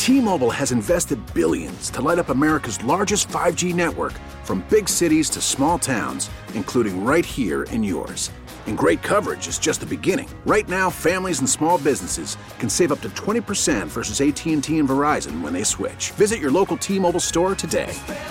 T-Mobile has invested billions to light up America's largest 5G network, from big cities to small towns, including right here in yours. And great coverage is just the beginning. Right now, families and small businesses can save up to 20% versus AT&T and Verizon when they switch. Visit your local T-Mobile store today.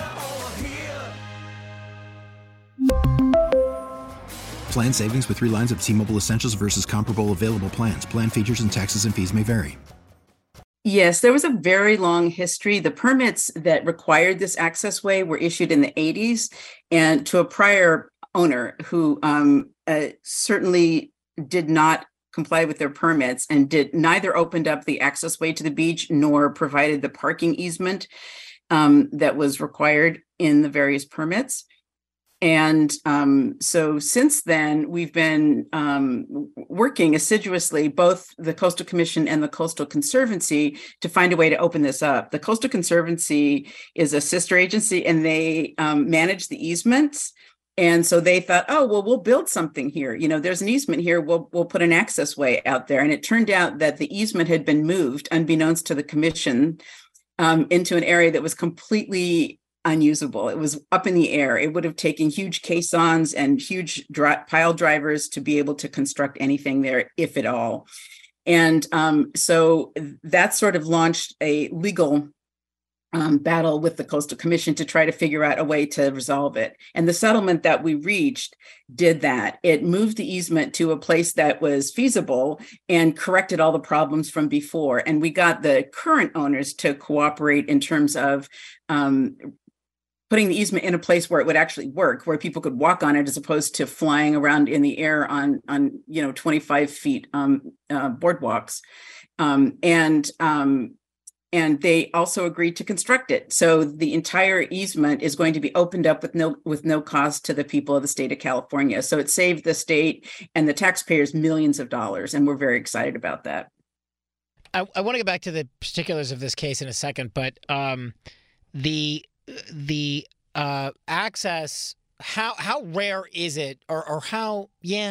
Plan savings with 3 lines of T-Mobile Essentials versus comparable available plans. Plan features and taxes and fees may vary. Yes, there was a very long history. The permits that required this accessway were issued in the 80s and to a prior owner who certainly did not comply with their permits and neither opened up the accessway to the beach nor provided the parking easement that was required in the various permits. And so since then, we've been working assiduously, both the Coastal Commission and the Coastal Conservancy, to find a way to open this up. The Coastal Conservancy is a sister agency, and they manage the easements. And so they thought, oh, well, we'll build something here. You know, there's an easement here. We'll put an access way out there. And it turned out that the easement had been moved, unbeknownst to the commission, into an area that was completely unusable. It was up in the air. It would have taken huge caissons and huge pile drivers to be able to construct anything there, if at all. And so that sort of launched a legal battle with the Coastal Commission to try to figure out a way to resolve it. And the settlement that we reached did that. It moved the easement to a place that was feasible and corrected all the problems from before. And we got the current owners to cooperate in terms of putting the easement in a place where it would actually work, where people could walk on it as opposed to flying around in the air on 25 feet boardwalks. And they also agreed to construct it. So the entire easement is going to be opened up with no cost to the people of the state of California. So it saved the state and the taxpayers millions of dollars, and we're very excited about that. I want to get back to the particulars of this case in a second, but the access, how rare is it, or how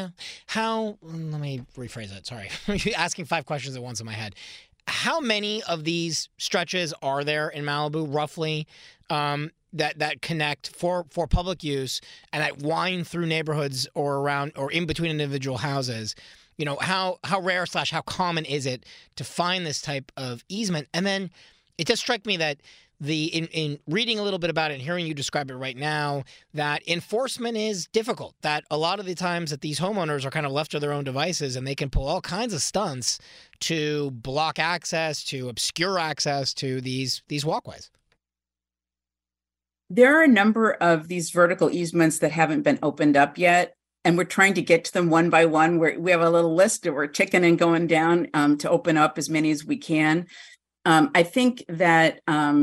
let me rephrase that. Sorry, asking 5 questions at once in my head. How many of these stretches are there in Malibu, roughly, that connect for public use and that wind through neighborhoods or around or in between individual houses? You know, how rare / how common is it to find this type of easement? And then it just struck me that in reading a little bit about it and hearing you describe it right now, that enforcement is difficult, that a lot of the times that these homeowners are kind of left to their own devices and they can pull all kinds of stunts to block access, to obscure access to these walkways. There are a number of these vertical easements that haven't been opened up yet, and we're trying to get to them one by one. We have a little list that we're ticking and going down to open up as many as we can. I think that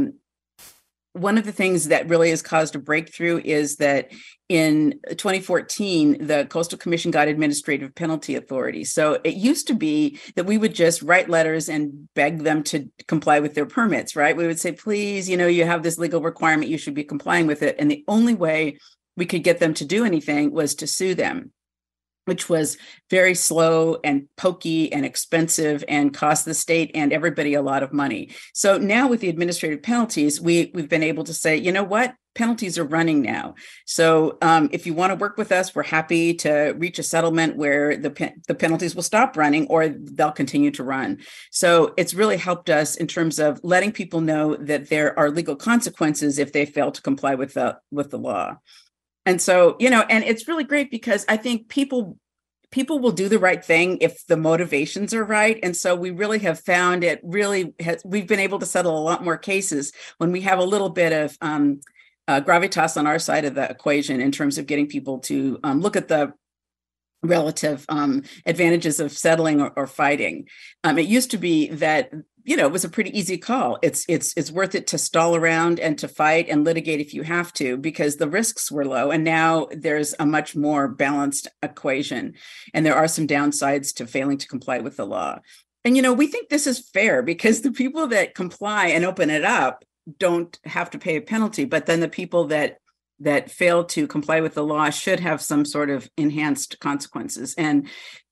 one of the things that really has caused a breakthrough is that in 2014, the Coastal Commission got administrative penalty authority. So it used to be that we would just write letters and beg them to comply with their permits, right? We would say, please, you have this legal requirement, you should be complying with it. And the only way we could get them to do anything was to sue them, which was very slow and pokey and expensive and cost the state and everybody a lot of money. So now with the administrative penalties, we've been able to say, you know what, penalties are running now. So if you want to work with us, we're happy to reach a settlement where the penalties will stop running or they'll continue to run. So it's really helped us in terms of letting people know that there are legal consequences if they fail to comply with the law. And so, and it's really great because I think people will do the right thing if the motivations are right. And so we really have found we've been able to settle a lot more cases when we have a little bit of gravitas on our side of the equation in terms of getting people to look at the relative advantages of settling or fighting. It used to be that it was a pretty easy call. It's worth it to stall around and to fight and litigate if you have to, because the risks were low. And now there's a much more balanced equation. And there are some downsides to failing to comply with the law. And, we think this is fair because the people that comply and open it up don't have to pay a penalty. But then the people that fail to comply with the law should have some sort of enhanced consequences. And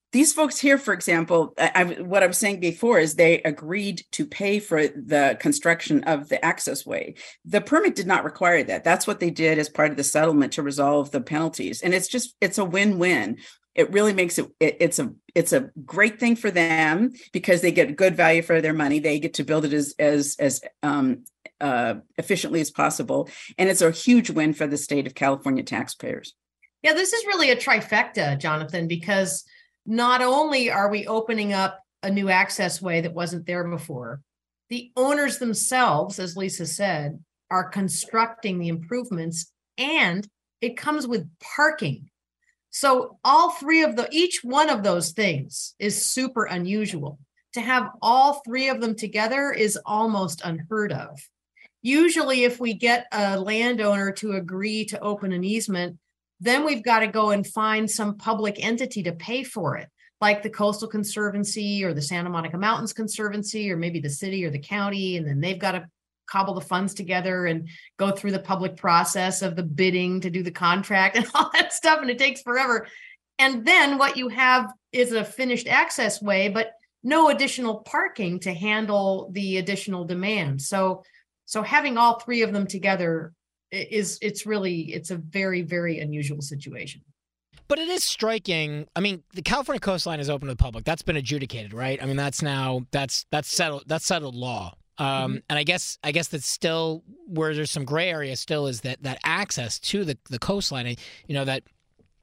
these folks here, for example, what I was saying before is they agreed to pay for the construction of the accessway. The permit did not require that. That's what they did as part of the settlement to resolve the penalties. And it's a win-win. It really makes it's a great thing for them because they get good value for their money. They get to build it as efficiently as possible. And it's a huge win for the state of California taxpayers. Yeah, this is really a trifecta, Jonathan, because not only are we opening up a new access way that wasn't there before, the owners themselves, as Lisa said, are constructing the improvements, and it comes with parking. So all three of each one of those things is super unusual. To have all three of them together is almost unheard of. Usually, if we get a landowner to agree to open an easement, then we've got to go and find some public entity to pay for it, like the Coastal Conservancy or the Santa Monica Mountains Conservancy, or maybe the city or the county. And then they've got to cobble the funds together and go through the public process of the bidding to do the contract and all that stuff. And it takes forever. And then what you have is a finished access way, but no additional parking to handle the additional demand. So having all three of them together it's a very, very unusual situation. But it is striking. I mean, the California coastline is open to the public. That's been adjudicated, right? I mean, that's settled. That's settled law. And I guess that's still where there's some gray area still is that access to the coastline. You know, that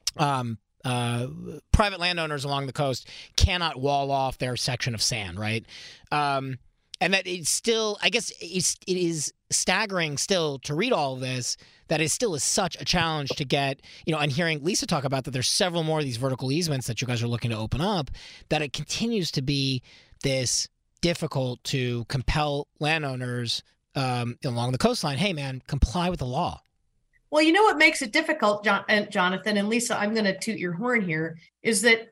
private landowners along the coast cannot wall off their section of sand, right? And that it's still, I guess it is staggering still to read all of this, that it still is such a challenge to get, and hearing Lisa talk about that there's several more of these vertical easements that you guys are looking to open up, that it continues to be this difficult to compel landowners along the coastline, hey man, comply with the law. Well, you know what makes it difficult, Jonathan, and Lisa, I'm going to toot your horn here, is that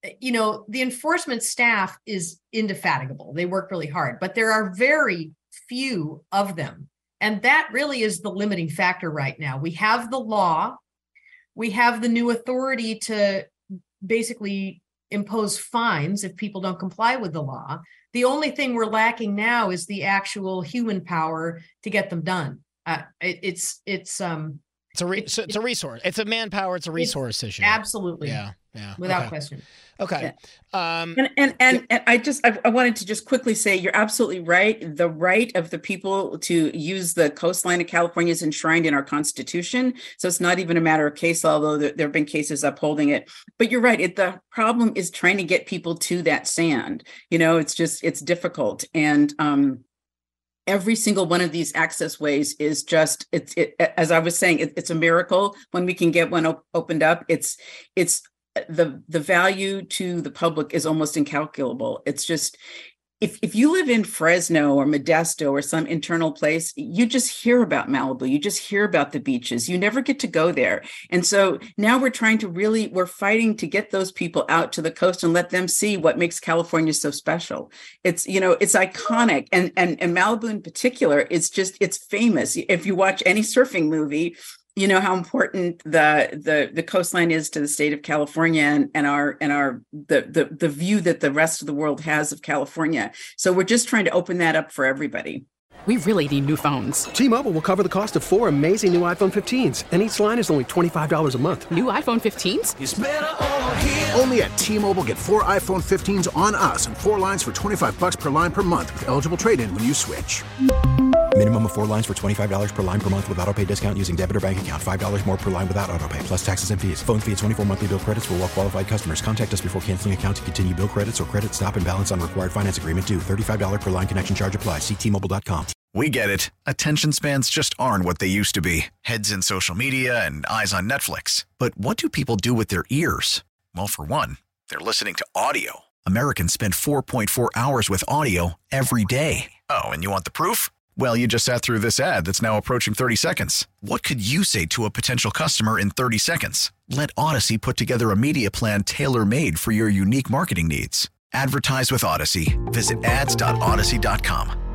the enforcement staff is indefatigable. They work really hard, but there are very few of them. And that really is the limiting factor right now. We have the law. We have the new authority to basically impose fines if people don't comply with the law. The only thing we're lacking now is the actual human power to get them done. It's a resource. It's a manpower. It's a resource issue. Absolutely. Yeah. Without question. Okay. Yeah. And I wanted to just quickly say you're absolutely right. The right of the people to use the coastline of California is enshrined in our Constitution. So it's not even a matter of case law, although there have been cases upholding it. But you're right. The problem is trying to get people to that sand. It's difficult. And every single one of these access ways is just, as I was saying, it's a miracle when we can get one opened up. It's the value to the public is almost incalculable. It's just, if you live in Fresno or Modesto or some internal place, you just hear about Malibu. You just hear about the beaches. You never get to go there. And so now we're fighting to get those people out to the coast and let them see what makes California so special. It's iconic. And Malibu in particular, it's famous. If you watch any surfing movie, you know how important the coastline is to the state of California and the view that the rest of the world has of California. So we're just trying to open that up for everybody. We really need new phones. T-Mobile will cover the cost of 4 amazing new iPhone 15s, and each line is only $25 a month. New iPhone 15s? It's better over here. Only at T-Mobile, get 4 iPhone 15s on us and 4 lines for $25 per line per month with eligible trade-in when you switch. Minimum of 4 lines for $25 per line per month with autopay discount using debit or bank account. $5 more per line without autopay, plus taxes and fees. Phone fee at 24 monthly bill credits for well-qualified customers. Contact us before canceling account to continue bill credits or credit stop and balance on required finance agreement due. $35 per line connection charge applies. See T-Mobile.com. We get it. Attention spans just aren't what they used to be. Heads in social media and eyes on Netflix. But what do people do with their ears? Well, for one, they're listening to audio. Americans spend 4.4 hours with audio every day. Oh, and you want the proof? Well, you just sat through this ad that's now approaching 30 seconds. What could you say to a potential customer in 30 seconds? Let Odyssey put together a media plan tailor-made for your unique marketing needs. Advertise with Odyssey. Visit ads.odyssey.com.